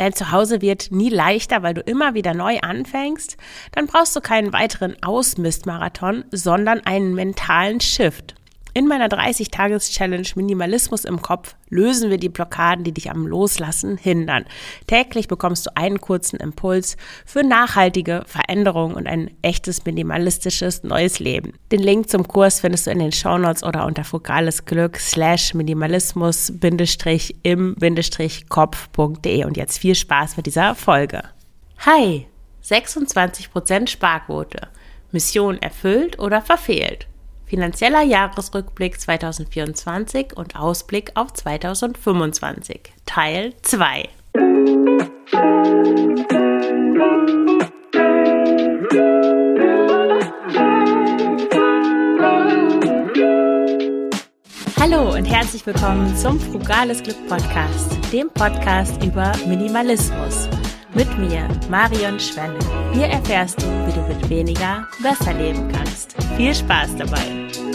Dein Zuhause wird nie leichter, weil du immer wieder neu anfängst? Dann brauchst du keinen weiteren Ausmistmarathon, sondern einen mentalen Shift. In meiner 30-Tages-Challenge Minimalismus im Kopf lösen wir die Blockaden, die dich am Loslassen hindern. Täglich bekommst du einen kurzen Impuls für nachhaltige Veränderung und ein echtes minimalistisches neues Leben. Den Link zum Kurs findest du in den Shownotes oder unter frugalesglück/minimalismus-im-kopf.de. Und jetzt viel Spaß mit dieser Folge. Hi, 26% Sparquote. Mission erfüllt oder verfehlt? Finanzieller Jahresrückblick 2024 und Ausblick auf 2025. Teil 2. Hallo und herzlich willkommen zum Frugales Glück Podcast, dem Podcast über Minimalismus. Mit mir, Marion Schwenne. Hier erfährst du, wie du mit weniger besser leben kannst. Viel Spaß dabei!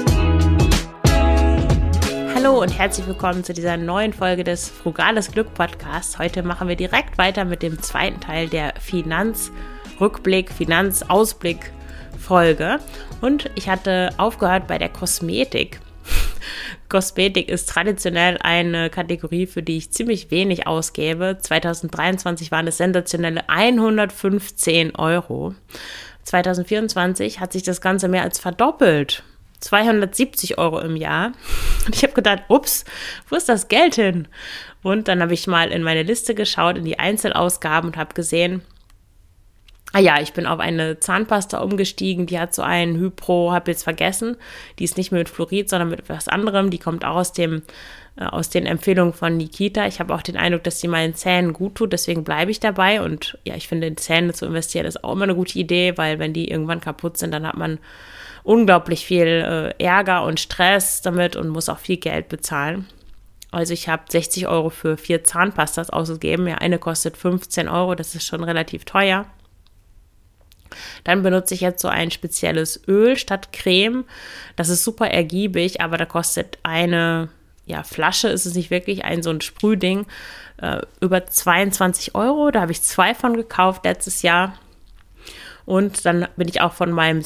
Hallo und herzlich willkommen zu dieser neuen Folge des Frugales Glück Podcasts. Heute machen wir direkt weiter mit dem zweiten Teil der Finanzrückblick, Finanzausblick Folge. Und ich hatte aufgehört bei der Kosmetik. Kosmetik ist traditionell eine Kategorie, für die ich ziemlich wenig ausgebe. 2023 waren es sensationelle 115 €. 2024 hat sich das Ganze mehr als verdoppelt. 270 € im Jahr. Und ich habe gedacht, ups, wo ist das Geld hin? Und dann habe ich mal in meine Liste geschaut, in die Einzelausgaben und habe gesehen, ich bin auf eine Zahnpasta umgestiegen, die hat so einen Hypro, habe jetzt vergessen, die ist nicht mehr mit Fluorid, sondern mit etwas anderem, die kommt auch aus den Empfehlungen von Nikita. Ich habe auch den Eindruck, dass die meinen Zähnen gut tut, deswegen bleibe ich dabei und ja, ich finde, in Zähne zu investieren ist auch immer eine gute Idee, weil wenn die irgendwann kaputt sind, dann hat man unglaublich viel Ärger und Stress damit und muss auch viel Geld bezahlen. Also ich habe 60 € für 4 Zahnpastas ausgegeben, ja, eine kostet 15 €, das ist schon relativ teuer. Dann benutze ich jetzt so ein spezielles Öl statt Creme. Das ist super ergiebig, aber da kostet eine Flasche, ist es nicht wirklich, so ein Sprühding, über 22 €. Da habe ich 2 von gekauft letztes Jahr. Und dann bin ich auch von meinem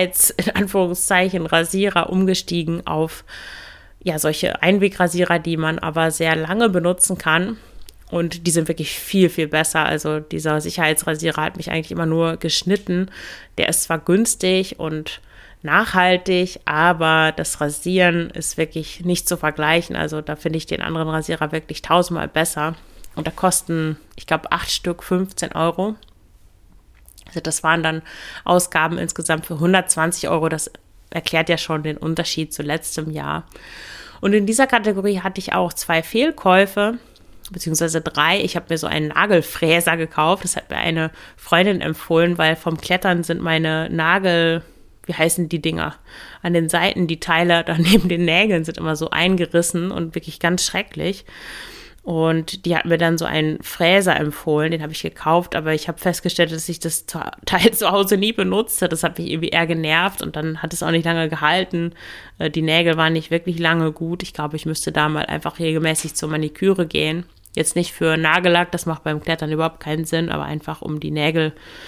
Rasierer umgestiegen auf solche Einwegrasierer, die man aber sehr lange benutzen kann. Und die sind wirklich viel, viel besser. Also dieser Sicherheitsrasierer hat mich eigentlich immer nur geschnitten. Der ist zwar günstig und nachhaltig, aber das Rasieren ist wirklich nicht zu vergleichen. Also da finde ich den anderen Rasierer wirklich 1000-mal besser. Und da kosten, ich glaube, 8 Stück 15 €. Also das waren dann Ausgaben insgesamt für 120 €. Das erklärt ja schon den Unterschied zu letztem Jahr. Und in dieser Kategorie hatte ich auch 2 Fehlkäufe, beziehungsweise 3. Ich habe mir so einen Nagelfräser gekauft. Das hat mir eine Freundin empfohlen, weil vom Klettern sind meine wie heißen die Dinger? An den Seiten, die Teile da neben den Nägeln sind immer so eingerissen und wirklich ganz schrecklich. Und die hat mir dann so einen Fräser empfohlen, den habe ich gekauft, aber ich habe festgestellt, dass ich das Teil zu Hause nie benutzt habe. Das hat mich irgendwie eher genervt und dann hat es auch nicht lange gehalten. Die Nägel waren nicht wirklich lange gut. Ich glaube, ich müsste da mal einfach regelmäßig zur Maniküre gehen. Jetzt nicht für Nagellack, das macht beim Klettern überhaupt keinen Sinn, aber einfach um die Nägel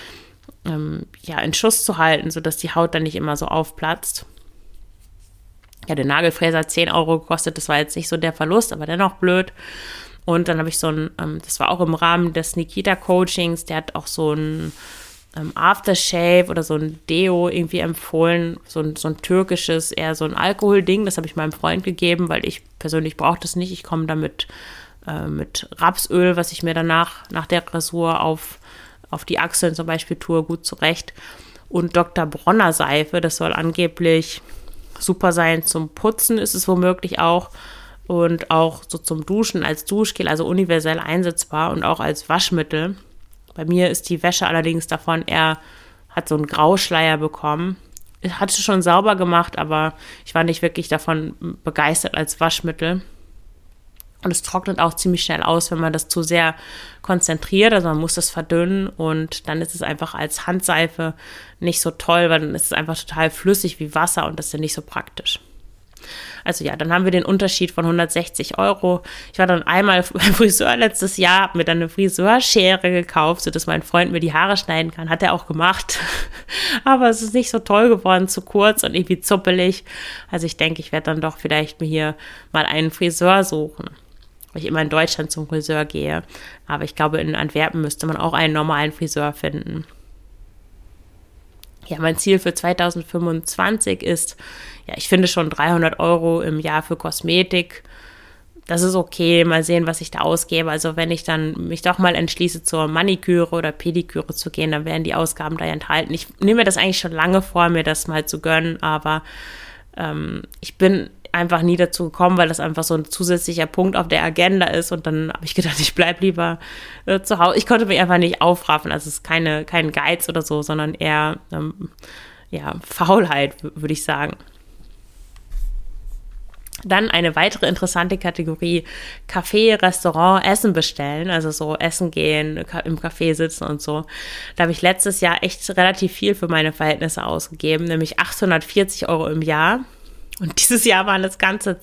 in Schuss zu halten, sodass die Haut dann nicht immer so aufplatzt. Ja, der Nagelfräser hat 10 € gekostet, das war jetzt nicht so der Verlust, aber dennoch blöd. Und dann habe ich das war auch im Rahmen des Nikita-Coachings, der hat auch so ein Aftershave oder so ein Deo irgendwie empfohlen, so ein türkisches, eher so ein Alkoholding, das habe ich meinem Freund gegeben, weil ich persönlich brauche das nicht. Ich komme damit mit Rapsöl, was ich mir danach nach der Rasur auf die Achseln zum Beispiel tue, gut zurecht. Und Dr. Bronner Seife, das soll angeblich super sein zum Putzen, ist es womöglich auch. Und auch so zum Duschen als Duschgel, also universell einsetzbar und auch als Waschmittel. Bei mir ist die Wäsche allerdings davon hat so einen Grauschleier bekommen. Ich hatte schon sauber gemacht, aber ich war nicht wirklich davon begeistert als Waschmittel. Und es trocknet auch ziemlich schnell aus, wenn man das zu sehr konzentriert. Also man muss das verdünnen und dann ist es einfach als Handseife nicht so toll, weil dann ist es einfach total flüssig wie Wasser und das ist ja nicht so praktisch. Also ja, dann haben wir den Unterschied von 160 Euro. Ich war dann einmal beim Friseur letztes Jahr, habe mir dann eine Friseurschere gekauft, sodass mein Freund mir die Haare schneiden kann. Hat er auch gemacht. Aber es ist nicht so toll geworden, zu kurz und irgendwie zuppelig. Also ich denke, ich werde dann doch vielleicht mir hier mal einen Friseur suchen, weil ich immer in Deutschland zum Friseur gehe. Aber ich glaube, in Antwerpen müsste man auch einen normalen Friseur finden. Ja, mein Ziel für 2025 ist, ja, ich finde schon 300 Euro im Jahr für Kosmetik. Das ist okay, mal sehen, was ich da ausgebe. Also wenn ich dann mich doch mal entschließe, zur Maniküre oder Pediküre zu gehen, dann werden die Ausgaben da enthalten. Ich nehme mir das eigentlich schon lange vor, mir das mal zu gönnen, aber ich bin einfach nie dazu gekommen, weil das einfach so ein zusätzlicher Punkt auf der Agenda ist. Und dann habe ich gedacht, ich bleibe lieber zu Hause. Ich konnte mich einfach nicht aufraffen. Also es ist kein Geiz oder so, sondern eher Faulheit, würde ich sagen. Dann eine weitere interessante Kategorie: Café, Restaurant, Essen bestellen, also so essen gehen, im Café sitzen und so. Da habe ich letztes Jahr echt relativ viel für meine Verhältnisse ausgegeben, nämlich 840 Euro im Jahr. Und dieses Jahr waren das Ganze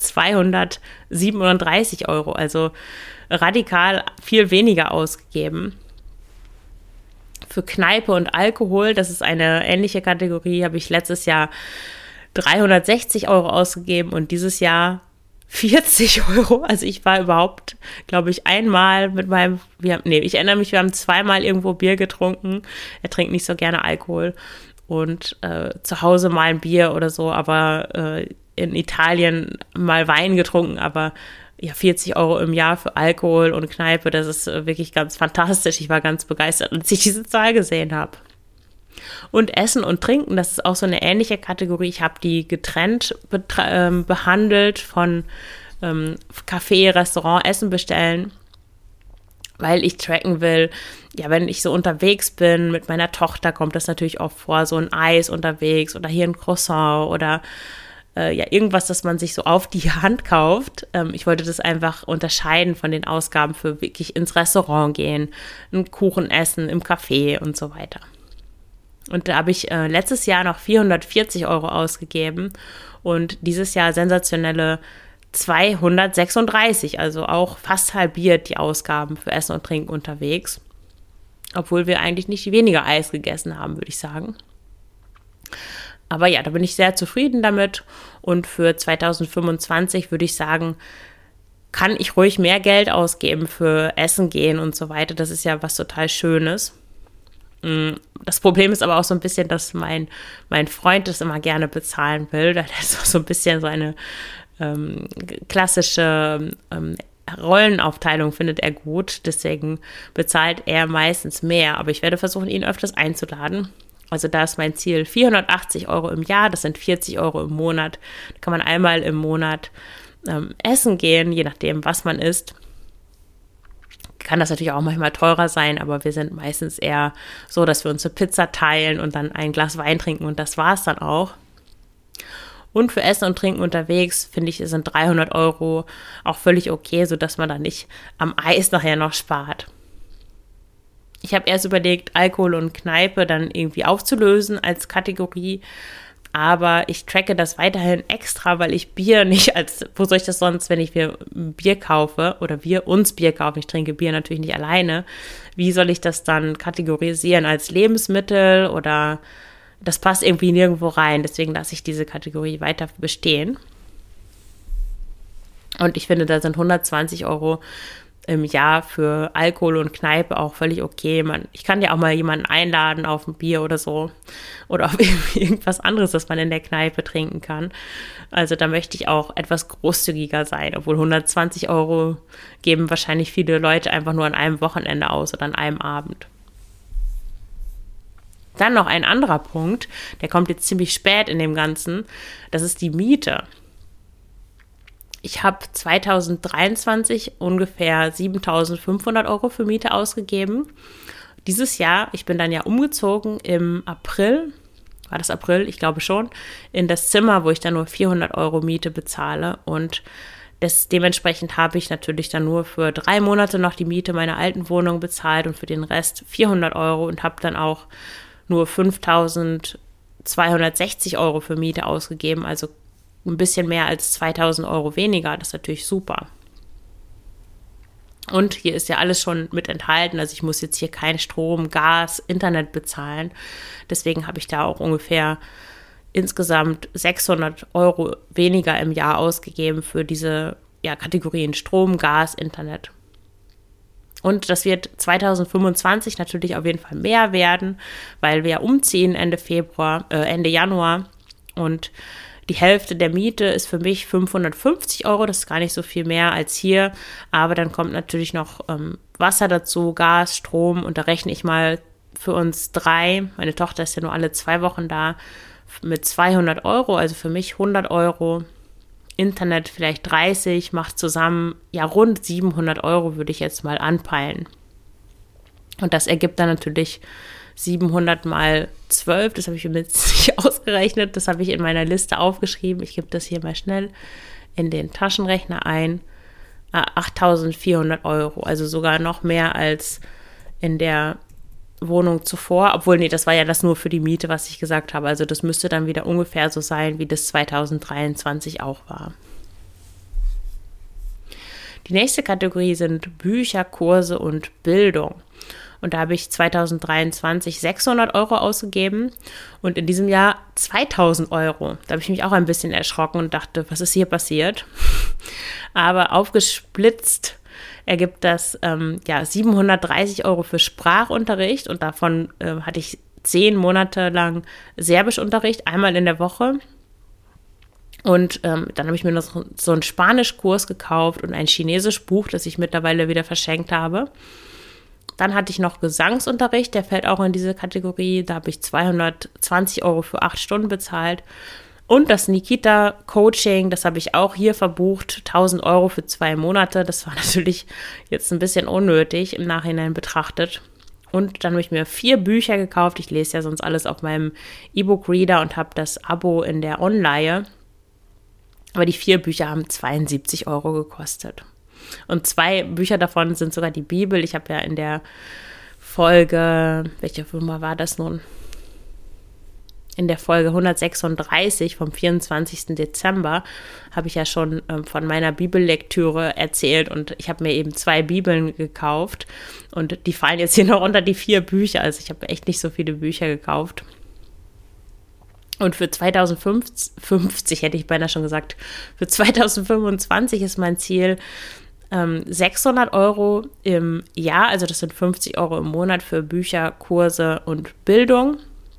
237 Euro, also radikal viel weniger ausgegeben. Für Kneipe und Alkohol, das ist eine ähnliche Kategorie, habe ich letztes Jahr 360 Euro ausgegeben und dieses Jahr 40 Euro. Also ich war überhaupt, glaube ich, einmal mit ich erinnere mich, wir haben zweimal irgendwo Bier getrunken. Er trinkt nicht so gerne Alkohol und zu Hause mal ein Bier oder so, aber in Italien mal Wein getrunken, aber ja, 40 Euro im Jahr für Alkohol und Kneipe, das ist wirklich ganz fantastisch. Ich war ganz begeistert, als ich diese Zahl gesehen habe. Und Essen und Trinken, das ist auch so eine ähnliche Kategorie. Ich habe die getrennt behandelt von Café, Restaurant, Essen bestellen, weil ich tracken will. Ja, wenn ich so unterwegs bin mit meiner Tochter, kommt das natürlich oft vor, so ein Eis unterwegs oder hier ein Croissant oder irgendwas, das man sich so auf die Hand kauft. Ich wollte das einfach unterscheiden von den Ausgaben für wirklich ins Restaurant gehen, einen Kuchen essen, im Café und so weiter. Und da habe ich letztes Jahr noch 440 Euro ausgegeben und dieses Jahr sensationelle 236, also auch fast halbiert die Ausgaben für Essen und Trinken unterwegs, obwohl wir eigentlich nicht weniger Eis gegessen haben, würde ich sagen. Aber ja, da bin ich sehr zufrieden damit und für 2025 würde ich sagen, kann ich ruhig mehr Geld ausgeben für Essen gehen und so weiter. Das ist ja was total Schönes. Das Problem ist aber auch so ein bisschen, dass mein Freund das immer gerne bezahlen will. Das ist so ein bisschen so eine klassische Rollenaufteilung findet er gut. Deswegen bezahlt er meistens mehr. Aber ich werde versuchen, ihn öfters einzuladen. Also da ist mein Ziel 480 Euro im Jahr. Das sind 40 Euro im Monat. Da kann man einmal im Monat essen gehen, je nachdem, was man isst. Kann das natürlich auch manchmal teurer sein, aber wir sind meistens eher so, dass wir uns eine Pizza teilen und dann ein Glas Wein trinken und das war es dann auch. Und für Essen und Trinken unterwegs, finde ich, sind 300 Euro auch völlig okay, sodass man dann nicht am Eis nachher noch spart. Ich habe erst überlegt, Alkohol und Kneipe dann irgendwie aufzulösen als Kategorie, aber ich tracke das weiterhin extra, weil ich Bier nicht wo soll ich das sonst, wenn ich mir Bier kaufe oder wir uns Bier kaufen, ich trinke Bier natürlich nicht alleine, wie soll ich das dann kategorisieren als Lebensmittel oder das passt irgendwie nirgendwo rein, deswegen lasse ich diese Kategorie weiter bestehen. Und ich finde, da sind 120 Euro im Jahr für Alkohol und Kneipe auch völlig okay. Ich kann ja auch mal jemanden einladen auf ein Bier oder so oder auf irgendwas anderes, das man in der Kneipe trinken kann. Also da möchte ich auch etwas großzügiger sein, obwohl 120 Euro geben wahrscheinlich viele Leute einfach nur an einem Wochenende aus oder an einem Abend. Dann noch ein anderer Punkt, der kommt jetzt ziemlich spät in dem Ganzen, das ist die Miete. Ich habe 2023 ungefähr 7.500 Euro für Miete ausgegeben. Dieses Jahr, ich bin dann ja umgezogen im April, war das April? Ich glaube schon, in das Zimmer, wo ich dann nur 400 Euro Miete bezahle und dementsprechend habe ich natürlich dann nur für 3 Monate noch die Miete meiner alten Wohnung bezahlt und für den Rest 400 Euro und habe dann auch nur 5.260 Euro für Miete ausgegeben, also ein bisschen mehr als 2.000 Euro weniger. Das ist natürlich super. Und hier ist ja alles schon mit enthalten. Also ich muss jetzt hier kein Strom, Gas, Internet bezahlen. Deswegen habe ich da auch ungefähr insgesamt 600 Euro weniger im Jahr ausgegeben für diese Kategorien Strom, Gas, Internet. Und das wird 2025 natürlich auf jeden Fall mehr werden, weil wir ja umziehen Ende Januar. Und die Hälfte der Miete ist für mich 550 Euro. Das ist gar nicht so viel mehr als hier. Aber dann kommt natürlich noch Wasser dazu, Gas, Strom. Und da rechne ich mal für uns 3. Meine Tochter ist ja nur alle 2 Wochen da. Mit 200 Euro, also für mich 100 Euro. Internet vielleicht 30, macht zusammen rund 700 Euro, würde ich jetzt mal anpeilen. Und das ergibt dann natürlich 700 mal 12, das habe ich mir jetzt nicht ausgerechnet, das habe ich in meiner Liste aufgeschrieben. Ich gebe das hier mal schnell in den Taschenrechner ein. 8.400 Euro, also sogar noch mehr als in der Wohnung zuvor, obwohl, nee, das war ja das nur für die Miete, was ich gesagt habe. Also das müsste dann wieder ungefähr so sein, wie das 2023 auch war. Die nächste Kategorie sind Bücher, Kurse und Bildung. Und da habe ich 2023 600 Euro ausgegeben und in diesem Jahr 2.000 Euro. Da habe ich mich auch ein bisschen erschrocken und dachte, was ist hier passiert? Aber aufgesplitzt ergibt das 730 Euro für Sprachunterricht und davon hatte ich 10 Monate lang Serbischunterricht, einmal in der Woche. Und dann habe ich mir noch so einen Spanischkurs gekauft und ein Chinesischbuch, das ich mittlerweile wieder verschenkt habe. Dann hatte ich noch Gesangsunterricht, der fällt auch in diese Kategorie. Da habe ich 220 Euro für 8 Stunden bezahlt. Und das Nikita-Coaching, das habe ich auch hier verbucht, 1.000 Euro für 2 Monate. Das war natürlich jetzt ein bisschen unnötig im Nachhinein betrachtet. Und dann habe ich mir 4 Bücher gekauft. Ich lese ja sonst alles auf meinem E-Book-Reader und habe das Abo in der Online. Aber die 4 Bücher haben 72 Euro gekostet. Und 2 Bücher davon sind sogar die Bibel. Ich habe ja in der Folge, welche Nummer war das nun? In der Folge 136 vom 24. Dezember habe ich ja schon von meiner Bibellektüre erzählt und ich habe mir eben 2 Bibeln gekauft und die fallen jetzt hier noch unter die 4 Bücher. Also ich habe echt nicht so viele Bücher gekauft. Und für 2050 hätte ich beinahe schon gesagt, für 2025 ist mein Ziel 600 Euro im Jahr, also das sind 50 Euro im Monat für Bücher, Kurse und Bildung.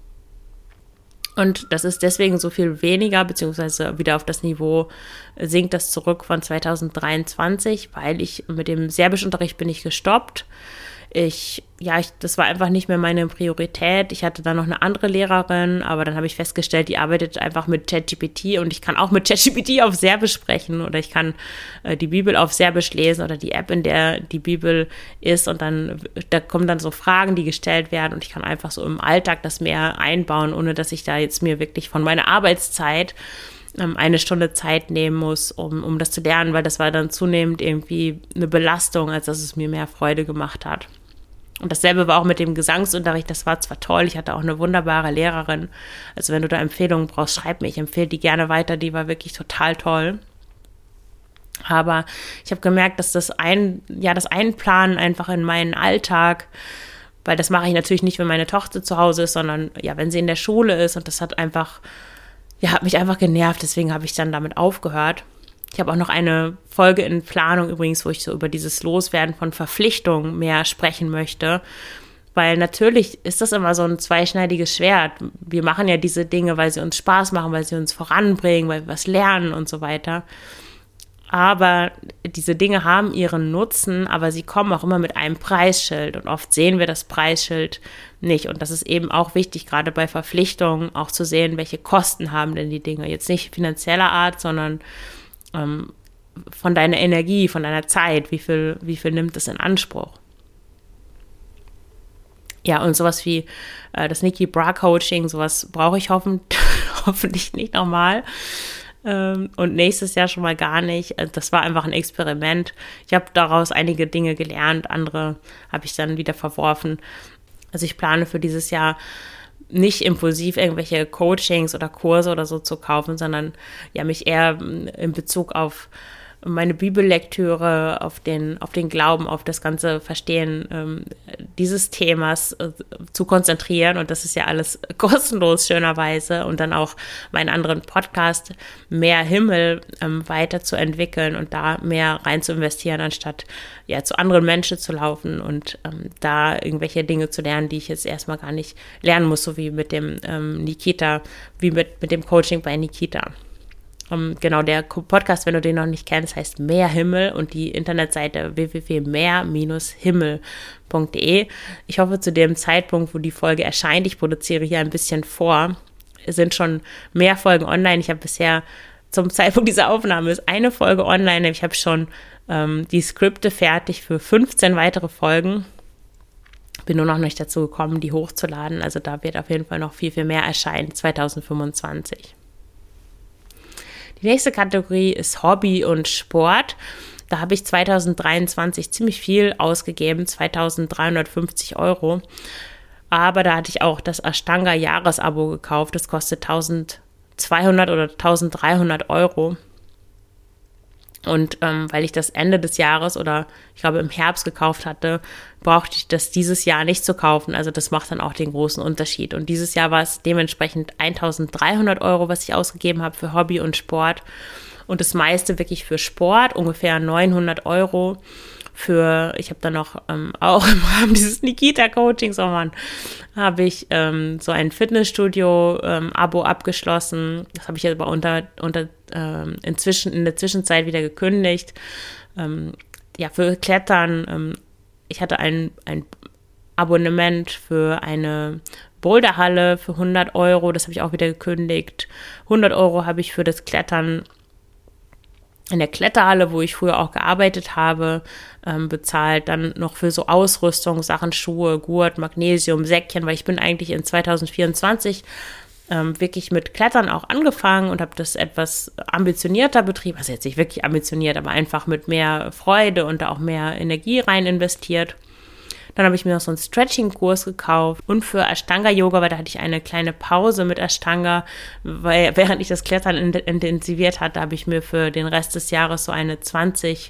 Und das ist deswegen so viel weniger, beziehungsweise wieder auf das Niveau sinkt das zurück von 2023, weil ich mit dem Serbischunterricht bin ich gestoppt. Das war einfach nicht mehr meine Priorität. Ich hatte dann noch eine andere Lehrerin, aber dann habe ich festgestellt, die arbeitet einfach mit ChatGPT und ich kann auch mit ChatGPT auf Serbisch sprechen oder ich kann die Bibel auf Serbisch lesen oder die App, in der die Bibel ist und dann, da kommen dann so Fragen, die gestellt werden und ich kann einfach so im Alltag das mehr einbauen, ohne dass ich da jetzt mir wirklich von meiner Arbeitszeit 1 Stunde Zeit nehmen muss, um das zu lernen, weil das war dann zunehmend irgendwie eine Belastung, als dass es mir mehr Freude gemacht hat. Und dasselbe war auch mit dem Gesangsunterricht, das war zwar toll, ich hatte auch eine wunderbare Lehrerin, also wenn du da Empfehlungen brauchst, schreib mir, ich empfehle die gerne weiter, die war wirklich total toll. Aber ich habe gemerkt, dass das Einplanen einfach in meinen Alltag, weil das mache ich natürlich nicht, wenn meine Tochter zu Hause ist, sondern wenn sie in der Schule ist und das hat mich einfach genervt, deswegen habe ich dann damit aufgehört. Ich habe auch noch eine Folge in Planung übrigens, wo ich so über dieses Loswerden von Verpflichtungen mehr sprechen möchte, weil natürlich ist das immer so ein zweischneidiges Schwert. Wir machen ja diese Dinge, weil sie uns Spaß machen, weil sie uns voranbringen, weil wir was lernen und so weiter. Aber diese Dinge haben ihren Nutzen, aber sie kommen auch immer mit einem Preisschild und oft sehen wir das Preisschild nicht. Und das ist eben auch wichtig, gerade bei Verpflichtungen auch zu sehen, welche Kosten haben denn die Dinge. Jetzt nicht finanzieller Art, sondern von deiner Energie, von deiner Zeit, wie viel nimmt es in Anspruch? Ja, und sowas wie das Nikki Bra Coaching, sowas brauche ich hoffentlich nicht nochmal. Und nächstes Jahr schon mal gar nicht. Das war einfach ein Experiment. Ich habe daraus einige Dinge gelernt, andere habe ich dann wieder verworfen. Also ich plane für dieses Jahr nicht impulsiv irgendwelche Coachings oder Kurse oder so zu kaufen, sondern ja mich eher in Bezug auf meine Bibellektüre, auf den Glauben, auf das ganze Verstehen dieses Themas zu konzentrieren. Und das ist ja alles kostenlos, schönerweise. Und dann auch meinen anderen Podcast Mehr Himmel weiterzuentwickeln und da mehr rein zu investieren, anstatt ja zu anderen Menschen zu laufen und da irgendwelche Dinge zu lernen, die ich jetzt erstmal gar nicht lernen muss, so wie mit dem Nikita, wie mit dem Coaching bei Nikita. Genau, der Podcast, wenn du den noch nicht kennst, heißt Mehr Himmel und die Internetseite www.mehr-himmel.de. Ich hoffe, zu dem Zeitpunkt, wo die Folge erscheint, ich produziere hier ein bisschen vor, sind schon mehr Folgen online. Ich habe bisher zum Zeitpunkt dieser Aufnahme ist eine Folge online. Ich habe schon die Skripte fertig für 15 weitere Folgen. Bin nur noch nicht dazu gekommen, die hochzuladen. Also da wird auf jeden Fall noch viel, viel mehr erscheinen 2025. Die nächste Kategorie ist Hobby und Sport. Da habe ich 2023 ziemlich viel ausgegeben, 2.350 €. Aber da hatte ich auch das Ashtanga-Jahresabo gekauft. Das kostet 1.200 oder 1.300 €. Und weil ich das Ende des Jahres oder ich glaube im Herbst gekauft hatte, brauchte ich das dieses Jahr nicht zu kaufen. Also das macht dann auch den großen Unterschied. Und dieses Jahr war es dementsprechend 1.300 €, was ich ausgegeben habe für Hobby und Sport. Und das meiste wirklich für Sport, ungefähr 900 €. Ich habe dann noch auch im Rahmen dieses Nikita-Coachings, habe ich so ein Fitnessstudio-Abo abgeschlossen. Das habe ich jetzt aber in der Zwischenzeit wieder gekündigt. Für Klettern, ich hatte ein Abonnement für eine Boulderhalle für 100 €, das habe ich auch wieder gekündigt. 100 € habe ich für das Klettern in der Kletterhalle, wo ich früher auch gearbeitet habe, bezahlt. Dann noch für so Ausrüstung, Sachen, Schuhe, Gurt, Magnesium, Säckchen, weil ich bin eigentlich in 2024 wirklich mit Klettern auch angefangen und habe das etwas ambitionierter betrieben. Also jetzt nicht wirklich ambitioniert, aber einfach mit mehr Freude und da auch mehr Energie rein investiert. Dann habe ich mir noch so einen Stretching-Kurs gekauft und für Ashtanga-Yoga, weil da hatte ich eine kleine Pause mit Ashtanga, weil während ich das Klettern intensiviert hatte, habe ich mir für den Rest des Jahres so eine 20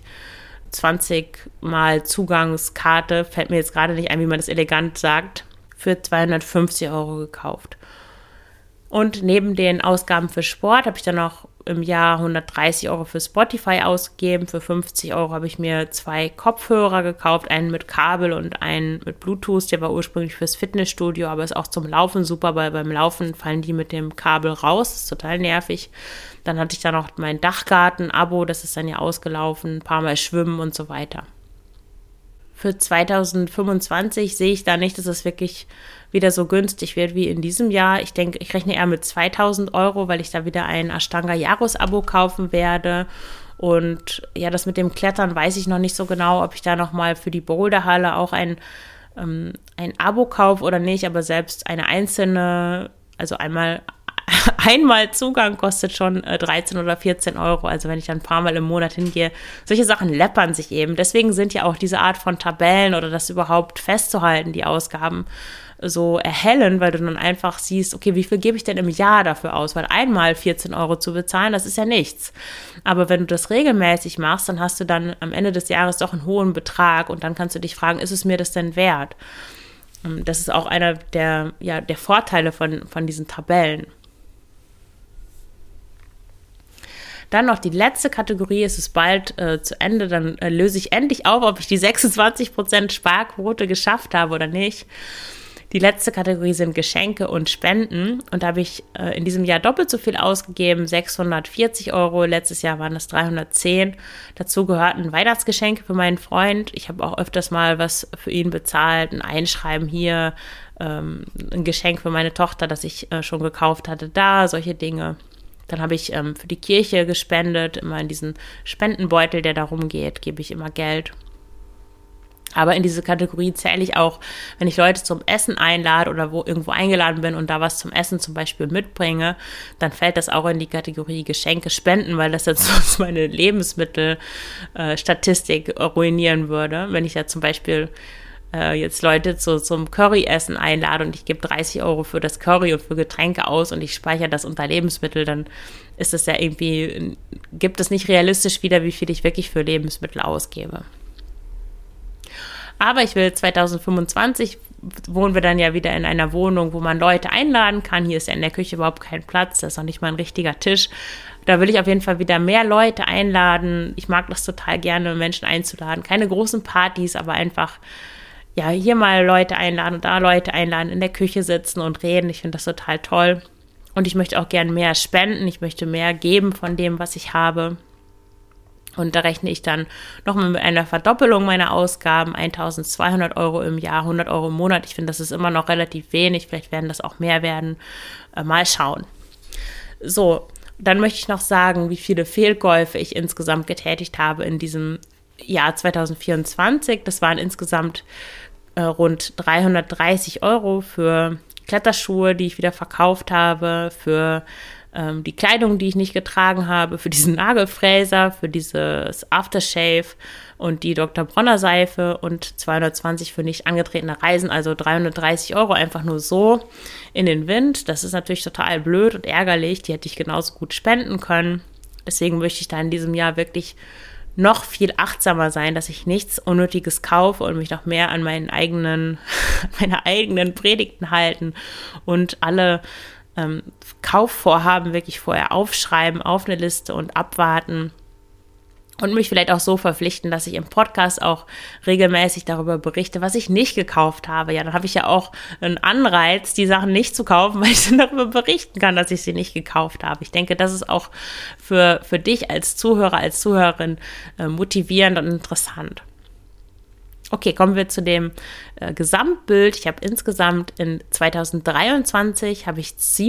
Mal Zugangskarte, fällt mir jetzt gerade nicht ein, wie man das elegant sagt, für 250 € gekauft. Und neben den Ausgaben für Sport habe ich dann noch im Jahr 130 € für Spotify ausgegeben. Für 50 € habe ich mir 2 Kopfhörer gekauft, einen mit Kabel und einen mit Bluetooth. Der war ursprünglich fürs Fitnessstudio, aber ist auch zum Laufen super, weil beim Laufen fallen die mit dem Kabel raus. Das ist total nervig. Dann hatte ich da noch mein Dachgarten-Abo, das ist dann ja ausgelaufen, ein paar Mal schwimmen und so weiter. Für 2025 sehe ich da nicht, dass es wirklich wieder so günstig wird wie in diesem Jahr. Ich denke, ich rechne eher mit 2.000 €, weil ich da wieder ein Ashtanga-Jahresabo kaufen werde. Und ja, das mit dem Klettern weiß ich noch nicht so genau, ob ich da nochmal für die Boulderhalle auch ein Abo kaufe oder nicht. Aber selbst eine einzelne, also einmal Zugang kostet schon 13 oder 14 €. Also wenn ich dann ein paar Mal im Monat hingehe, solche Sachen läppern sich eben. Deswegen sind ja auch diese Art von Tabellen oder das überhaupt festzuhalten, die Ausgaben, so erhellend, weil du dann einfach siehst, okay, wie viel gebe ich denn im Jahr dafür aus? Weil einmal 14 € zu bezahlen, das ist ja nichts. Aber wenn du das regelmäßig machst, dann hast du dann am Ende des Jahres doch einen hohen Betrag und dann kannst du dich fragen, ist es mir das denn wert? Das ist auch einer der Vorteile von diesen Tabellen. Dann noch die letzte Kategorie, es ist bald zu Ende, dann löse ich endlich auf, ob ich die 26% Sparquote geschafft habe oder nicht. Die letzte Kategorie sind Geschenke und Spenden und da habe ich in diesem Jahr doppelt so viel ausgegeben, 640 €, letztes Jahr waren das 310. Dazu gehörten Weihnachtsgeschenke für meinen Freund. Ich habe auch öfters mal was für ihn bezahlt, ein Einschreiben hier, ein Geschenk für meine Tochter, das ich schon gekauft hatte, da, solche Dinge. Dann habe ich für die Kirche gespendet, immer in diesen Spendenbeutel, der da rumgeht, gebe ich immer Geld. Aber in diese Kategorie zähle ich auch, wenn ich Leute zum Essen einlade oder irgendwo eingeladen bin und da was zum Essen zum Beispiel mitbringe, dann fällt das auch in die Kategorie Geschenke, Spenden, weil das jetzt sonst meine Lebensmittelstatistik ruinieren würde. Wenn ich ja zum Beispiel jetzt Leute zum Curryessen einlade und ich gebe 30 € für das Curry und für Getränke aus und ich speichere das unter Lebensmittel, dann ist es ja irgendwie, gibt es nicht realistisch wieder, wie viel ich wirklich für Lebensmittel ausgebe. Aber ich will 2025 wohnen wir dann ja wieder in einer Wohnung, wo man Leute einladen kann. Hier ist ja in der Küche überhaupt kein Platz, da ist auch nicht mal ein richtiger Tisch. Da will ich auf jeden Fall wieder mehr Leute einladen. Ich mag das total gerne, Menschen einzuladen. Keine großen Partys, aber einfach, ja, hier mal Leute einladen und da Leute einladen, in der Küche sitzen und reden. Ich finde das total toll. Und ich möchte auch gerne mehr spenden. Ich möchte mehr geben von dem, was ich habe. Und da rechne ich dann nochmal mit einer Verdoppelung meiner Ausgaben, 1.200 € im Jahr, 100 € im Monat. Ich finde, das ist immer noch relativ wenig. Vielleicht werden das auch mehr werden. Mal schauen. So, dann möchte ich noch sagen, wie viele Fehlkäufe ich insgesamt getätigt habe in diesem Jahr 2024. Das waren insgesamt rund 330 € für Kletterschuhe, die ich wieder verkauft habe, für die Kleidung, die ich nicht getragen habe, für diesen Nagelfräser, für dieses Aftershave und die Dr. Bronner Seife und 220 für nicht angetretene Reisen, also 330 € einfach nur so in den Wind. Das ist natürlich total blöd und ärgerlich, die hätte ich genauso gut spenden können. Deswegen möchte ich da in diesem Jahr wirklich noch viel achtsamer sein, dass ich nichts Unnötiges kaufe und mich noch mehr an meine eigenen Predigten halten und alle Kaufvorhaben wirklich vorher aufschreiben, auf eine Liste und abwarten und mich vielleicht auch so verpflichten, dass ich im Podcast auch regelmäßig darüber berichte, was ich nicht gekauft habe. Ja, dann habe ich ja auch einen Anreiz, die Sachen nicht zu kaufen, weil ich dann darüber berichten kann, dass ich sie nicht gekauft habe. Ich denke, das ist auch für dich als Zuhörer, als Zuhörerin motivierend und interessant. Okay, kommen wir zu dem Gesamtbild. Ich habe insgesamt in 2023 habe ich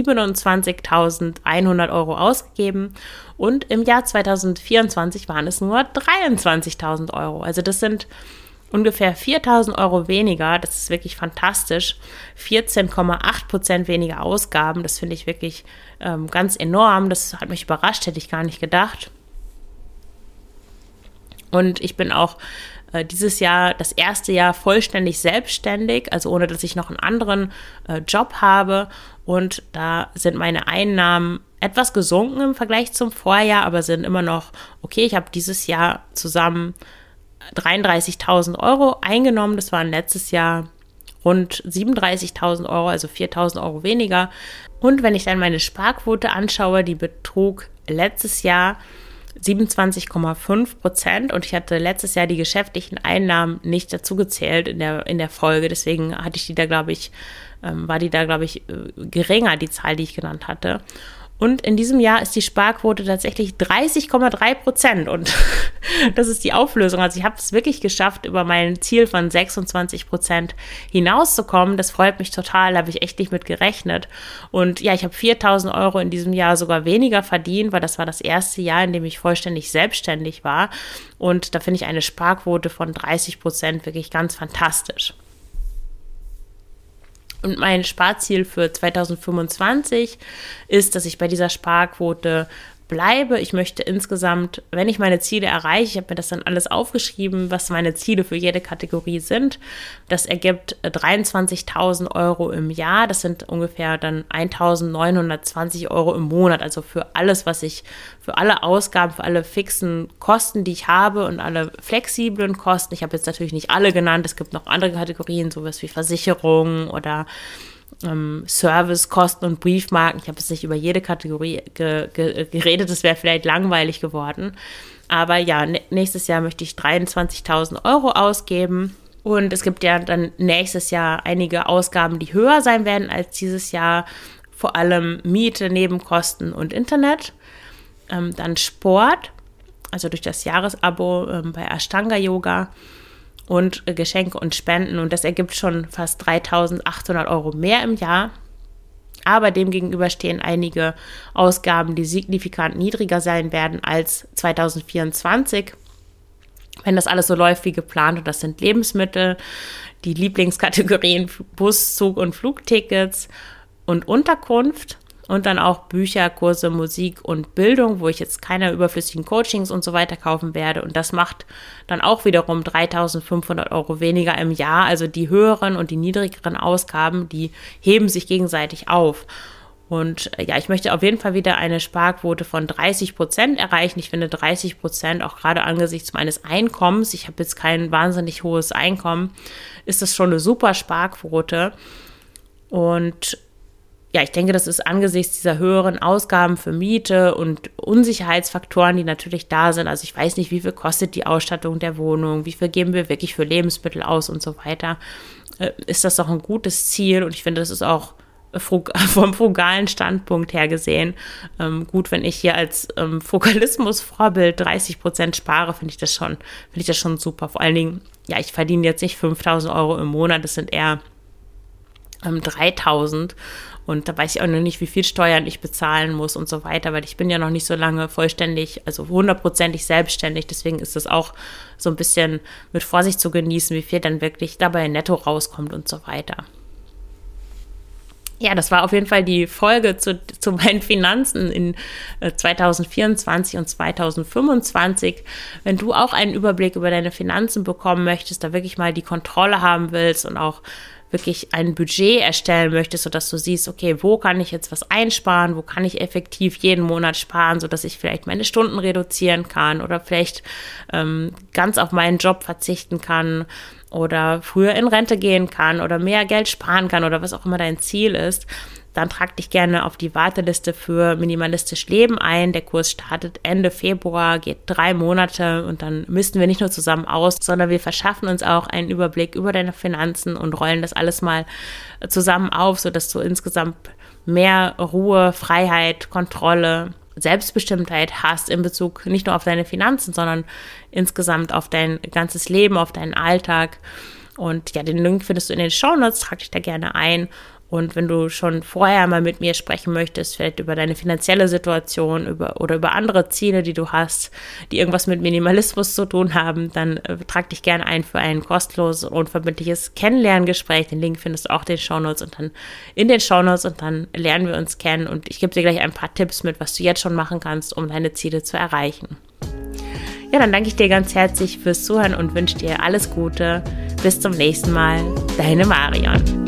27.100 € ausgegeben und im Jahr 2024 waren es nur 23.000 €. Also das sind ungefähr 4.000 € weniger. Das ist wirklich fantastisch. 14,8% weniger Ausgaben. Das finde ich wirklich ganz enorm. Das hat mich überrascht, hätte ich gar nicht gedacht. Und ich bin auch dieses Jahr, das erste Jahr vollständig selbstständig, also ohne, dass ich noch einen anderen Job habe. Und da sind meine Einnahmen etwas gesunken im Vergleich zum Vorjahr, aber sind immer noch okay. Ich habe dieses Jahr zusammen 33.000 € eingenommen. Das waren letztes Jahr rund 37.000 €, also 4.000 € weniger. Und wenn ich dann meine Sparquote anschaue, die betrug letztes Jahr 27,5% und ich hatte letztes Jahr die geschäftlichen Einnahmen nicht dazu gezählt in der Folge, deswegen hatte ich war die da, glaube ich, geringer, die Zahl, die ich genannt hatte. Und in diesem Jahr ist die Sparquote tatsächlich 30,3% und das ist die Auflösung. Also ich habe es wirklich geschafft, über mein Ziel von 26% hinauszukommen. Das freut mich total, da habe ich echt nicht mit gerechnet. Und ja, ich habe 4.000 € in diesem Jahr sogar weniger verdient, weil das war das erste Jahr, in dem ich vollständig selbstständig war. Und da finde ich eine Sparquote von 30% wirklich ganz fantastisch. Und mein Sparziel für 2025 ist, dass ich bei dieser Sparquote bleibe. Ich möchte insgesamt, wenn ich meine Ziele erreiche, ich habe mir das dann alles aufgeschrieben, was meine Ziele für jede Kategorie sind. Das ergibt 23.000 € im Jahr. Das sind ungefähr dann 1.920 € im Monat. Also für alles, für alle Ausgaben, für alle fixen Kosten, die ich habe und alle flexiblen Kosten. Ich habe jetzt natürlich nicht alle genannt. Es gibt noch andere Kategorien, sowas wie Versicherungen oder Servicekosten und Briefmarken. Ich habe jetzt nicht über jede Kategorie geredet, das wäre vielleicht langweilig geworden. Aber ja, nächstes Jahr möchte ich 23.000 € ausgeben. Und es gibt ja dann nächstes Jahr einige Ausgaben, die höher sein werden als dieses Jahr. Vor allem Miete, Nebenkosten und Internet. Dann Sport, also durch das Jahresabo bei Ashtanga Yoga. Und Geschenke und Spenden. Und das ergibt schon fast 3.800 € mehr im Jahr. Aber demgegenüber stehen einige Ausgaben, die signifikant niedriger sein werden als 2024. Wenn das alles so läuft wie geplant. Und das sind Lebensmittel, die Lieblingskategorien Bus, Zug und Flugtickets und Unterkunft. und dann auch Bücher, Kurse, Musik und Bildung, wo ich jetzt keine überflüssigen Coachings und so weiter kaufen werde. Und das macht dann auch wiederum 3.500 € weniger im Jahr. Also die höheren und die niedrigeren Ausgaben, die heben sich gegenseitig auf. Und ja, ich möchte auf jeden Fall wieder eine Sparquote von 30% erreichen. Ich finde 30%, auch gerade angesichts meines Einkommens, ich habe jetzt kein wahnsinnig hohes Einkommen, ist das schon eine super Sparquote. Und ja, ich denke, das ist angesichts dieser höheren Ausgaben für Miete und Unsicherheitsfaktoren, die natürlich da sind. Also ich weiß nicht, wie viel kostet die Ausstattung der Wohnung, wie viel geben wir wirklich für Lebensmittel aus und so weiter. Ist das doch ein gutes Ziel, und ich finde, das ist auch vom frugalen Standpunkt her gesehen gut, wenn ich hier als Frugalismus-Vorbild 30% spare, finde ich das schon super. Vor allen Dingen, ja, ich verdiene jetzt nicht 5.000 € im Monat, das sind eher 3.000, und da weiß ich auch noch nicht, wie viel Steuern ich bezahlen muss und so weiter, weil ich bin ja noch nicht so lange vollständig, also 100%ig selbstständig, deswegen ist es auch so ein bisschen mit Vorsicht zu genießen, wie viel dann wirklich dabei netto rauskommt und so weiter. Ja, das war auf jeden Fall die Folge zu meinen Finanzen in 2024 und 2025. Wenn du auch einen Überblick über deine Finanzen bekommen möchtest, da wirklich mal die Kontrolle haben willst und auch wirklich ein Budget erstellen möchtest, sodass du siehst, okay, wo kann ich jetzt was einsparen, wo kann ich effektiv jeden Monat sparen, sodass ich vielleicht meine Stunden reduzieren kann oder vielleicht ganz auf meinen Job verzichten kann oder früher in Rente gehen kann oder mehr Geld sparen kann oder was auch immer dein Ziel ist, dann trag dich gerne auf die Warteliste für Minimalistisch Leben ein. Der Kurs startet Ende Februar, geht 3 Monate, und dann misten wir nicht nur zusammen aus, sondern wir verschaffen uns auch einen Überblick über deine Finanzen und rollen das alles mal zusammen auf, sodass du insgesamt mehr Ruhe, Freiheit, Kontrolle, Selbstbestimmtheit hast in Bezug nicht nur auf deine Finanzen, sondern insgesamt auf dein ganzes Leben, auf deinen Alltag. Und ja, den Link findest du in den Shownotes, trag dich da gerne ein. Und wenn du schon vorher mal mit mir sprechen möchtest, vielleicht über deine finanzielle Situation oder über andere Ziele, die du hast, die irgendwas mit Minimalismus zu tun haben, dann trag dich gerne ein für ein kostenloses und unverbindliches Kennenlerngespräch. Den Link findest du auch in den Shownotes und dann lernen wir uns kennen, und ich gebe dir gleich ein paar Tipps mit, was du jetzt schon machen kannst, um deine Ziele zu erreichen. Ja, dann danke ich dir ganz herzlich fürs Zuhören und wünsche dir alles Gute. Bis zum nächsten Mal. Deine Marion.